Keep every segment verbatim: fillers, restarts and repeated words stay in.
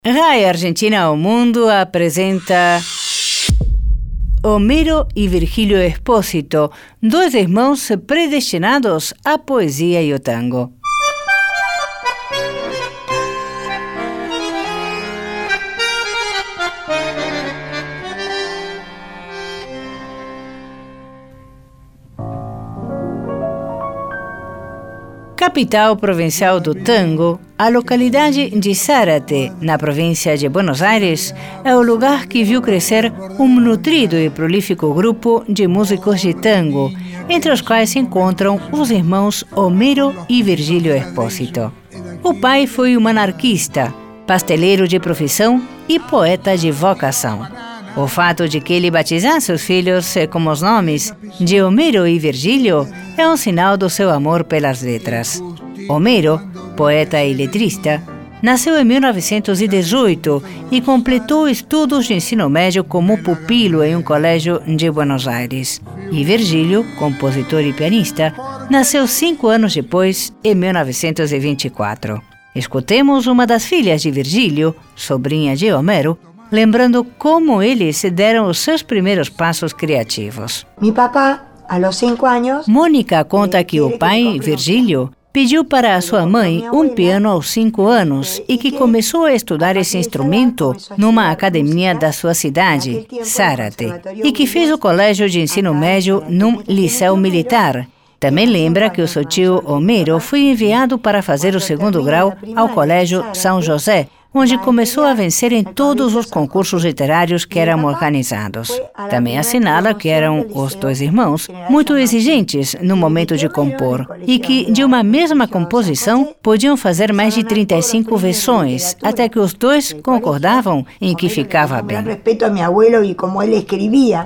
Rai Argentina ao Mundo apresenta Homero e Virgílio Espósito, dois irmãos predestinados à poesia e ao tango. Capital provincial do tango, a localidade de Zárate, na província de Buenos Aires, é o lugar que viu crescer um nutrido e prolífico grupo de músicos de tango, entre os quais se encontram os irmãos Homero e Virgílio Espósito. O pai foi um anarquista, pasteleiro de profissão e poeta de vocação. O fato de que ele batizasse os filhos com os nomes de Homero e Virgílio é um sinal do seu amor pelas letras. Homero, poeta e letrista, nasceu em mil novecentos e dezoito e completou estudos de ensino médio como pupilo em um colégio de Buenos Aires. E Virgílio, compositor e pianista, nasceu cinco anos depois, em mil novecentos e vinte e quatro. Escutemos uma das filhas de Virgílio, sobrinha de Homero, lembrando como eles deram os seus primeiros passos criativos. Mi papá, a los cinco años, Mônica conta que o pai, Virgílio, pediu para a sua mãe um piano aos cinco anos e que começou a estudar esse instrumento numa academia da sua cidade, Zárate, e que fez o colégio de ensino médio num liceu militar. Também lembra que o seu tio Homero foi enviado para fazer o segundo grau ao Colégio São José, onde começou a vencer em todos os concursos literários que eram organizados. Também assinala que eram os dois irmãos muito exigentes no momento de compor e que, de uma mesma composição, podiam fazer mais de trinta e cinco versões, até que os dois concordavam em que ficava bem. Respeito a meu abuelo e como ele escrevia.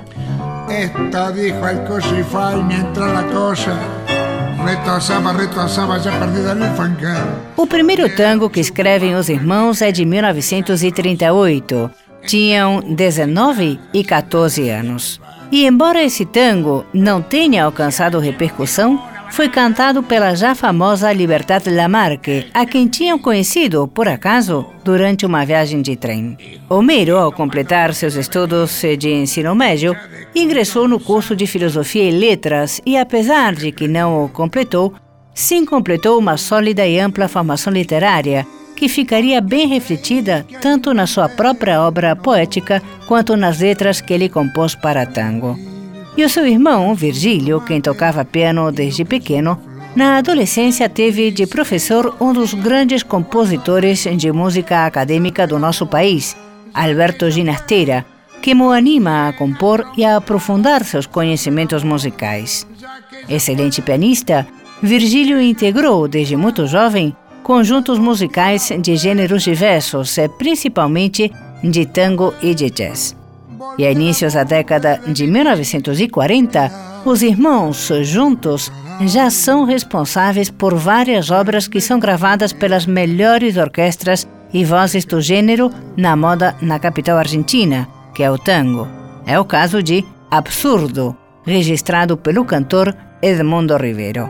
Esto dijo el Cosify mientras la cosa retosaba, retosaba, já perdida no fangar. O primeiro tango que escrevem os irmãos é de mil novecentos e trinta e oito. Tinham dezenove e quatorze anos. E embora esse tango não tenha alcançado repercussão, foi cantado pela já famosa Libertad Lamarque, a quem tinham conhecido, por acaso, durante uma viagem de trem. Homero, ao completar seus estudos de ensino médio, ingressou no curso de Filosofia e Letras e, apesar de que não o completou, sim completou uma sólida e ampla formação literária, que ficaria bem refletida tanto na sua própria obra poética quanto nas letras que ele compôs para tango. E o seu irmão, Virgílio, quem tocava piano desde pequeno, na adolescência teve de professor um dos grandes compositores de música acadêmica do nosso país, Alberto Ginastera, que o anima a compor e a aprofundar seus conhecimentos musicais. Excelente pianista, Virgílio integrou, desde muito jovem, conjuntos musicais de gêneros diversos, principalmente de tango e de jazz. E a inícios da década de mil novecentos e quarenta, os irmãos, juntos, já são responsáveis por várias obras que são gravadas pelas melhores orquestras e vozes do gênero na moda na capital argentina, que é o tango. É o caso de Absurdo, registrado pelo cantor Edmundo Rivero.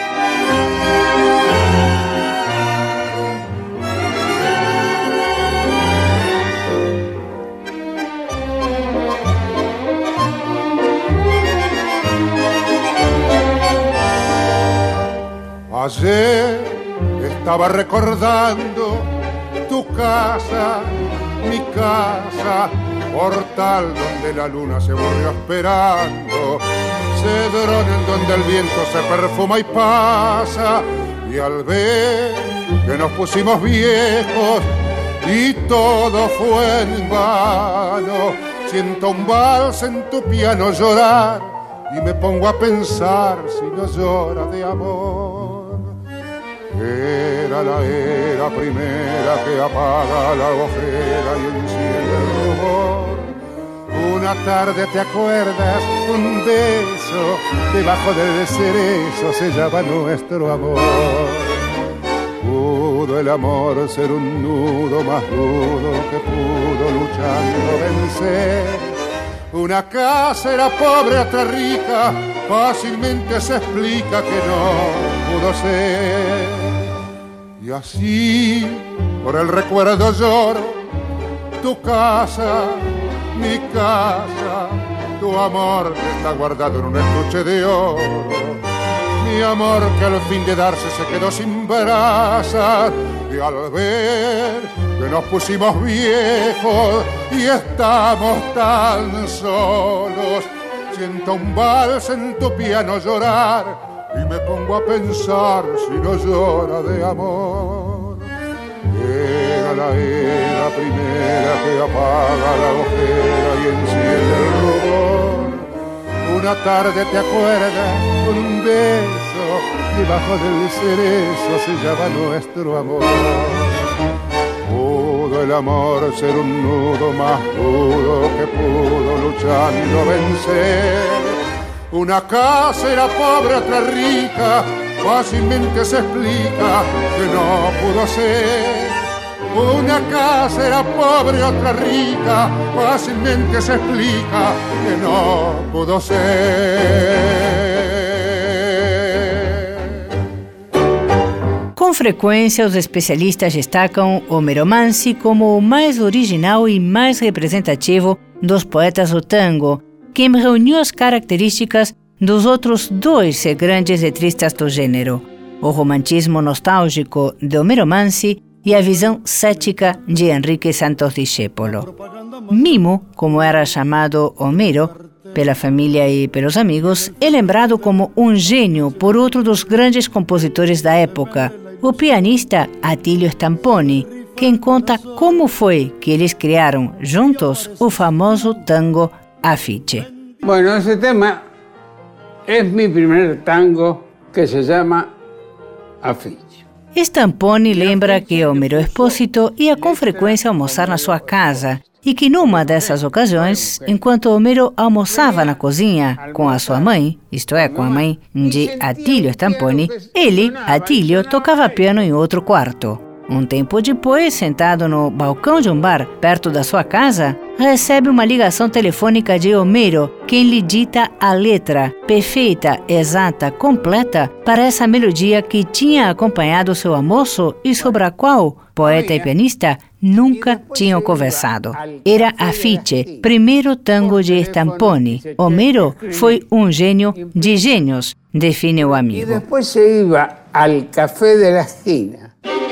Ayer estaba recordando tu casa, mi casa, portal donde la luna se volvió esperando, cedrón en donde el viento se perfuma y pasa, y al ver que nos pusimos viejos y todo fue en vano, siento un vals en tu piano llorar y me pongo a pensar si no llora de amor. Era la era primera que apaga la ojera y enciende el rubor. Una tarde, ¿te acuerdas? Un beso debajo del cerezo sellaba nuestro amor. Pudo el amor ser un nudo más rudo que pudo luchando vencer. Una casa era pobre, otra rica, fácilmente se explica que no pudo ser. Y así, por el recuerdo lloro, tu casa, mi casa, tu amor que está guardado en un estuche de oro. Mi amor que al fin de darse se quedó sin brasas. Y al ver que nos pusimos viejos y estamos tan solos, siento un vals en tu piano llorar y me pongo a pensar si no llora de amor. Llega la era primera que apaga la ojera y enciende el rubor. Una tarde te acuerdas con un beso, debajo del cerezo se llama nuestro amor. Pudo el amor ser un nudo más duro que pudo luchando vencer. Una casa era pobre, otra rica, fácilmente se explica que no pudo ser. Una casa era pobre, otra rica, fácilmente se explica que no pudo ser. Com frequência, os especialistas destacam Homero Mansi como o mais original e mais representativo dos poetas do tango, quem reuniu as características dos outros dois grandes letristas do gênero, o romantismo nostálgico de Homero Mansi e a visão cética de Enrique Santos Discépolo. Mimo, como era chamado Homero pela família e pelos amigos, é lembrado como um gênio por outro dos grandes compositores da época, o pianista Attilio Stamponi, quem conta como foi que eles criaram juntos o famoso tango Afiche. Bueno, ese tema es mi primer tango que se llama Afiche. Stamponi lembra que Homero Expósito ia com frequência almoçar na sua casa e que numa dessas ocasiões, enquanto Homero almoçava na cozinha com a sua mãe, isto é, com a mãe de Attilio Stamponi, ele, Attilio, tocava piano em outro quarto. Um tempo depois, sentado no balcão de um bar perto da sua casa, recebe uma ligação telefônica de Homero, quem lhe dita a letra perfeita, exata, completa para essa melodia que tinha acompanhado seu almoço e sobre a qual poeta e pianista nunca tinham conversado. Era Afiche, primeiro tango de Stamponi. Homero foi um gênio de gênios, define o amigo. E depois se ia ao café de la esquina.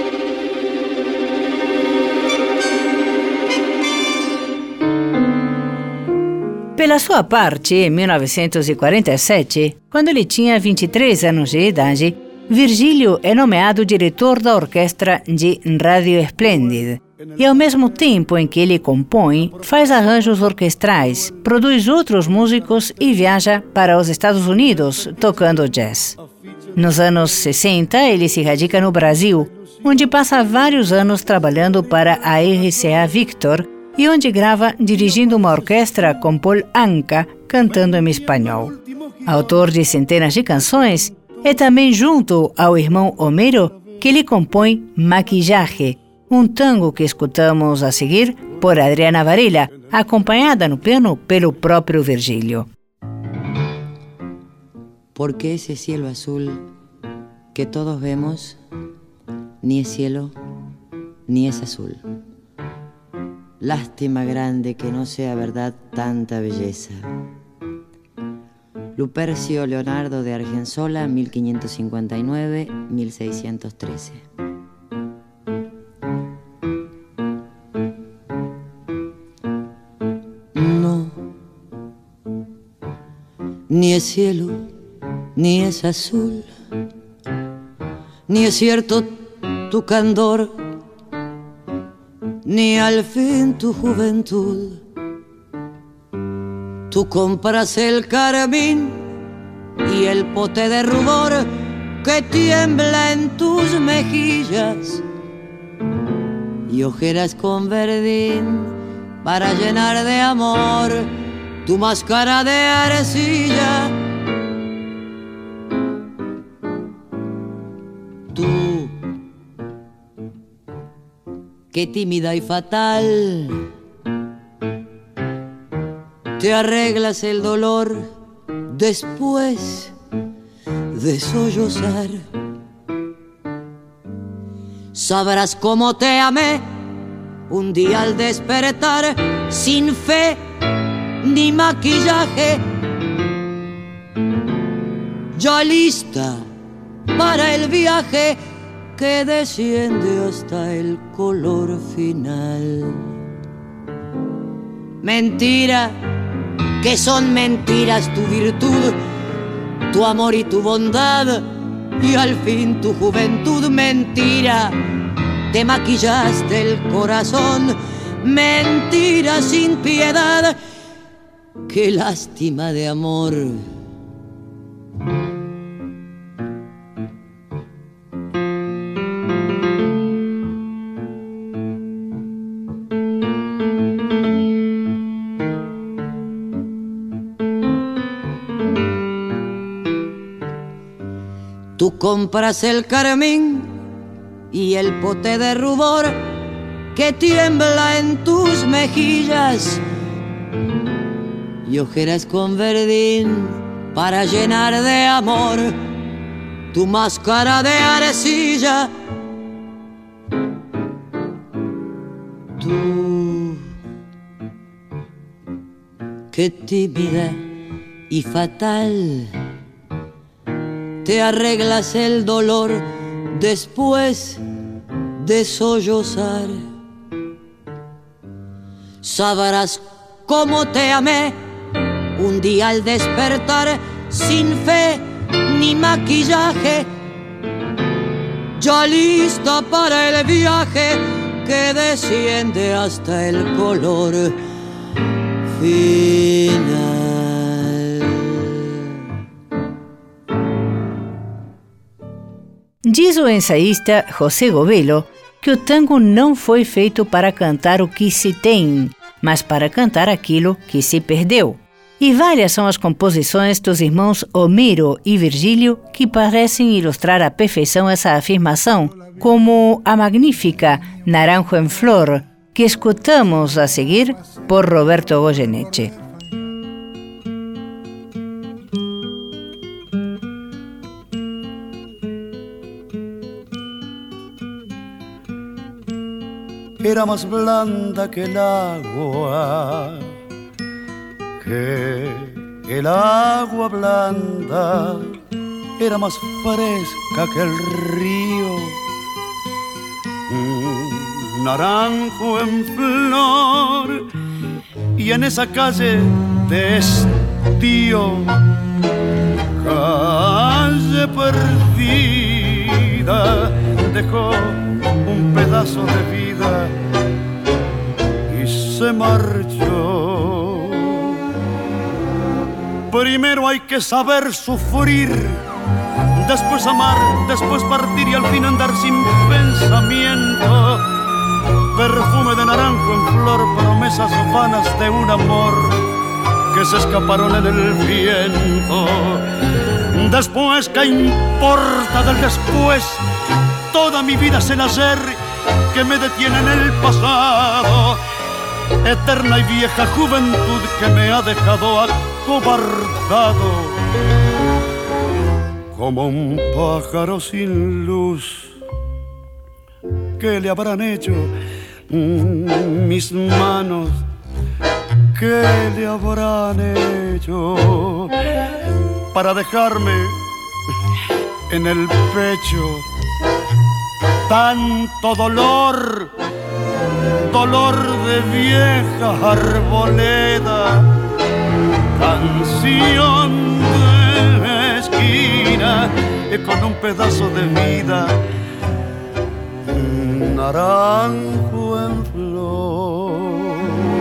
Pela sua parte, em mil novecentos e quarenta e sete, quando ele tinha vinte e três anos de idade, Virgílio é nomeado diretor da orquestra de Radio Splendid. E ao mesmo tempo em que ele compõe, faz arranjos orquestrais, produz outros músicos e viaja para os Estados Unidos tocando jazz. Nos anos sessenta, ele se radica no Brasil, onde passa vários anos trabalhando para a R C A Victor, e onde grava dirigindo uma orquestra com Paul Anka, cantando em espanhol. Autor de centenas de canções, é também junto ao irmão Homero que ele compõe Maquillaje, um tango que escutamos a seguir por Adriana Varela, acompanhada no piano pelo próprio Virgílio. Porque esse cielo azul que todos vemos ni es cielo ni es azul. Lástima grande que no sea verdad tanta belleza. Lupercio Leonardo de Argensola, mil quinientos cincuenta y nueve a mil seiscientos trece. No, ni es cielo, ni es azul, ni es cierto tu candor, ni al fin tu juventud. Tú compras el carmín y el pote de rubor que tiembla en tus mejillas y ojeras con verdín para llenar de amor tu máscara de arcilla. Tú, qué tímida y fatal, te arreglas el dolor después de sollozar. Sabrás cómo te amé un día al despertar, sin fe ni maquillaje, ya lista para el viaje que desciende hasta el color final. Mentira, que son mentiras tu virtud, tu amor y tu bondad, y al fin tu juventud. Mentira, te maquillaste el corazón, mentira sin piedad, qué lástima de amor. Tú compras el carmín y el pote de rubor que tiembla en tus mejillas, y ojeras con verdín para llenar de amor tu máscara de arcilla. Tú, qué tímida y fatal, te arreglas el dolor después de sollozar. Sabrás cómo te amé un día al despertar, sin fe ni maquillaje, ya lista para el viaje que desciende hasta el color final. Diz o ensaísta José Govelo que o tango não foi feito para cantar o que se tem, mas para cantar aquilo que se perdeu. E várias são as composições dos irmãos Homero e Virgílio que parecem ilustrar à perfeição essa afirmação, como a magnífica Naranjo en Flor, que escutamos a seguir por Roberto Goyeneche. Era más blanda que el agua, que el agua blanda, era más fresca que el río. Un naranjo en flor, y en esa calle de estío, calle perdida, dejó un pedazo de vida y se marchó. Primero hay que saber sufrir, después amar, después partir y al fin andar sin pensamiento. Perfume de naranjo en flor, promesas vanas de un amor que se escaparon en el viento. Después, ¿qué importa del después? Toda mi vida es el ayer que me detiene en el pasado. Eterna y vieja juventud que me ha dejado acobardado, como un pájaro sin luz. ¿Qué le habrán hecho mis manos? ¿Qué le habrán hecho para dejarme en el pecho tanto dolor, dolor de vieja arboleda, canción de esquina y con un pedazo de vida, un naranjo en flor?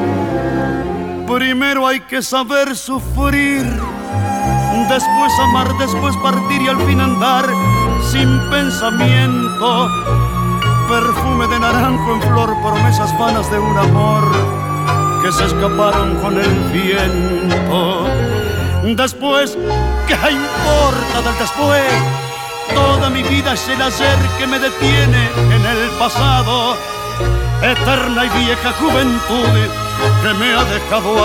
Primero hay que saber sufrir, después amar, después partir y al fin andar sin pensamiento. Perfume de naranjo en flor, promesas vanas de un amor que se escaparon con el viento. Después, ¿qué importa del después? Toda mi vida es el ayer que me detiene en el pasado. Eterna y vieja juventud que me ha dejado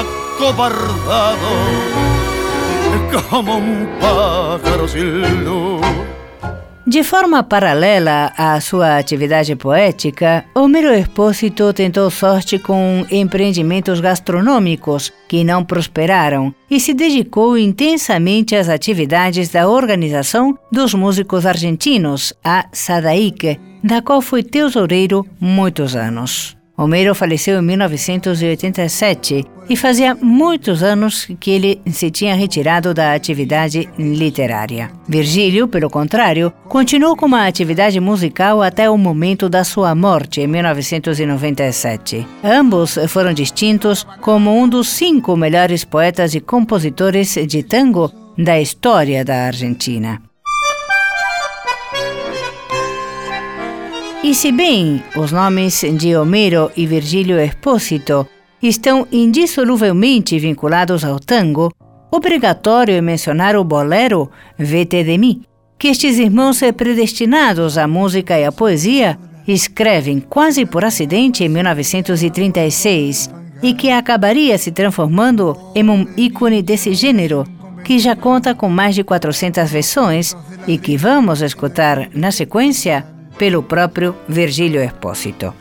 acobardado, como un pájaro sin luz. De forma paralela à sua atividade poética, Homero Expósito tentou sorte com empreendimentos gastronômicos que não prosperaram e se dedicou intensamente às atividades da Organização dos Músicos Argentinos, a SADAIC, da qual foi tesoureiro muitos anos. Homero faleceu em mil novecentos e oitenta e sete e fazia muitos anos que ele se tinha retirado da atividade literária. Virgílio, pelo contrário, continuou com uma atividade musical até o momento da sua morte, em mil novecentos e noventa e sete. Ambos foram distintos como um dos cinco melhores poetas e compositores de tango da história da Argentina. E se bem os nomes de Homero e Virgílio Expósito estão indissoluvelmente vinculados ao tango, obrigatório é mencionar o bolero Vete de mí, que estes irmãos predestinados à música e à poesia escrevem quase por acidente em mil novecentos e trinta e seis e que acabaria se transformando em um ícone desse gênero, que já conta com mais de quatrocentas versões e que vamos escutar na sequência pelo próprio Virgílio Expósito.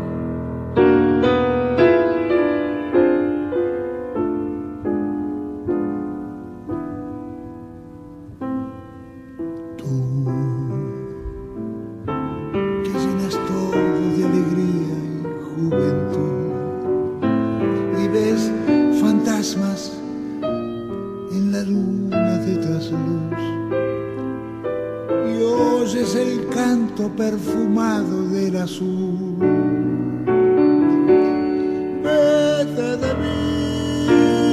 Es el canto perfumado del azul. Vete de mí.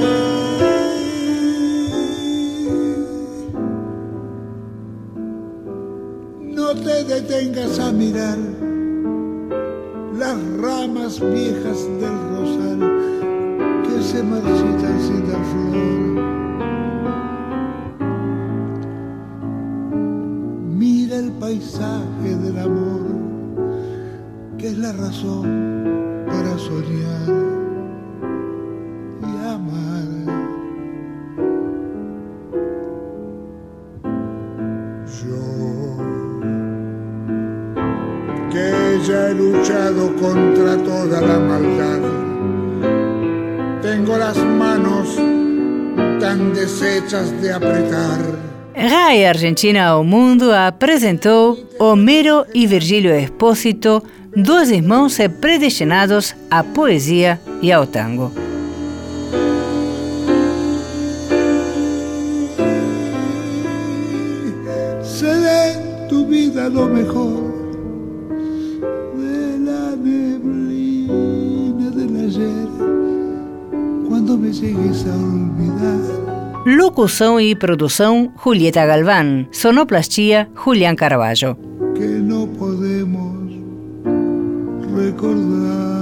No te detengas a mirar las ramas viejas del rosal que se marchitan sin dar flor. El paisaje del amor, que es la razón para soñar y amar. Yo, que ya he luchado contra toda la maldad, tengo las manos tan deshechas de apretar. Rai Argentina ao Mundo apresentou Homero e Virgílio Expósito, dois irmãos predestinados à poesia e ao tango. Seré en tu vida lo mejor de la neblina del ayer, cuando me llegues a olvidar. Locução e produção, Julieta Galván. Sonoplastia, Julián Carvalho. Que no podemos recordar.